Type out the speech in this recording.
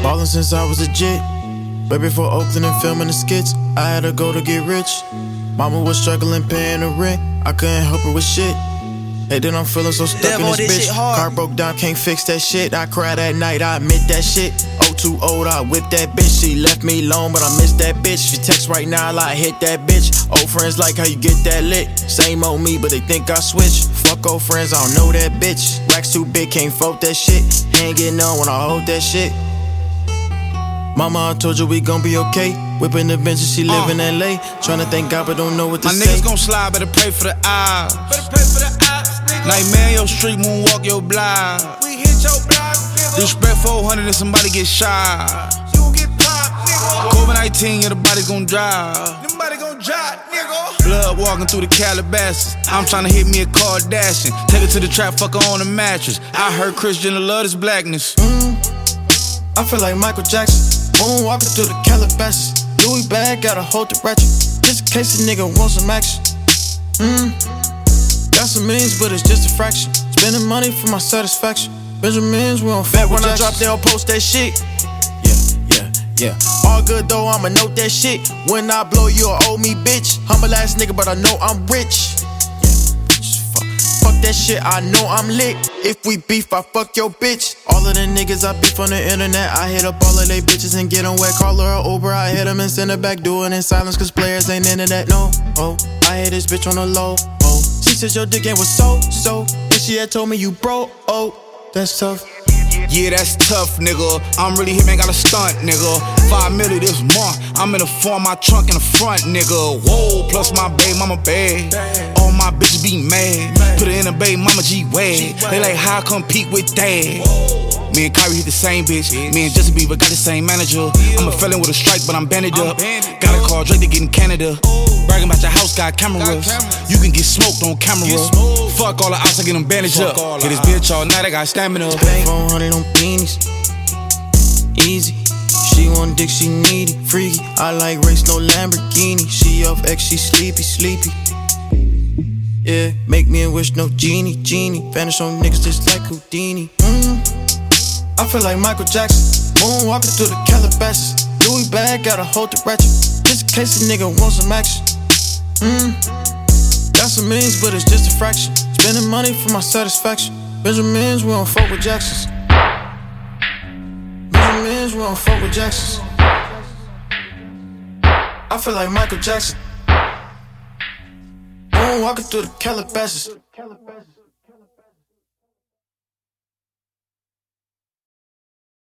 Ballin' since I was a jit. Way before Oakland and filming the skits, I had to go to get rich. Mama was struggling paying the rent, I couldn't help her with shit. Hey, then I'm feeling so stuck in this bitch. Car broke down, can't fix that shit. I cried at night, I admit that shit. Oh, too old, I whipped that bitch. She left me alone, but I miss that bitch. She text right now, I like hit that bitch. Old friends like how you get that lit. Same old me, but they think I switch. Fuck old friends, I don't know that bitch. Racks too big, can't fold that shit. Ain't getting on when I hold that shit. Mama, I told you we gon' be okay. Whipping the bench and she live in LA. Tryna thank God but don't know what to say. My niggas gon' slide, better pray for the odds. Nightmare your street, moonwalk your block. We hit your block, nigga. Respect 400 and somebody get shot. You get popped, nigga. COVID-19, yeah, the body's gon' drive. Nobody gon' drop, nigga. Blood walking through the Calabasas. I'm tryna hit me a Kardashian. Take her to the trap, fuck her on the mattress. I heard Kris Jenner love this blackness. I feel like Michael Jackson. Moonwalking through the Calabasas. Louis bag, gotta hold the ratchet. Just in case a nigga wants some action. Got some millions, but it's just a fraction. Spending money for my satisfaction. Benjamins, we don't fuck with when I drop, they'll post that shit. Yeah. All good though, I'ma note that shit. When I blow, you'll owe me, bitch. Humble ass nigga, but I know I'm rich. Fuck that shit, I know I'm lit. If we beef, I fuck your bitch. All of the niggas I beef on the internet, I hit up all of they bitches and get them wet. Call her a Uber, I hit them and send her back. Do it in silence, cause players ain't into that, no. Oh, I hit this bitch on the low. Oh, she said your dick game was so. And she had told me you broke. Oh, that's tough. Yeah, that's tough, nigga. I'm really hit, man, got a stunt, nigga. 5 million this month. I'm in the form, my trunk in the front, nigga. Whoa, plus my babe, mama bad. All my bitches be mad. Put her in a babe, mama G-Wag. They like, how I compete with dad? Me and Kyrie hit the same bitch. Me and Justin Bieber got the same manager. I'm a felon with a strike, but I'm bandaged up. Gotta call Drake to get in Canada. Bragging about your house, got cameras. You can get smoked on camera. Fuck all the outs, I get them bandaged up. Get this bitch all night, I got stamina. 400 on beanies. Easy. She want dick, she needy. Freaky. I like race, no Lamborghini. She off X, she sleepy. Yeah, make me a wish, no genie. Vanish on niggas just like Houdini. I feel like Michael Jackson. Moonwalking through the Calabasas. Louis bag, gotta hold the ratchet. Just in case a nigga wants some action. Got some millions, but it's just a fraction. Spending money for my satisfaction. Benjamins, we don't fuck with Jacksons. Benjamins, we don't fuck with Jacksons. I feel like Michael Jackson. Moonwalking through the Calabasas.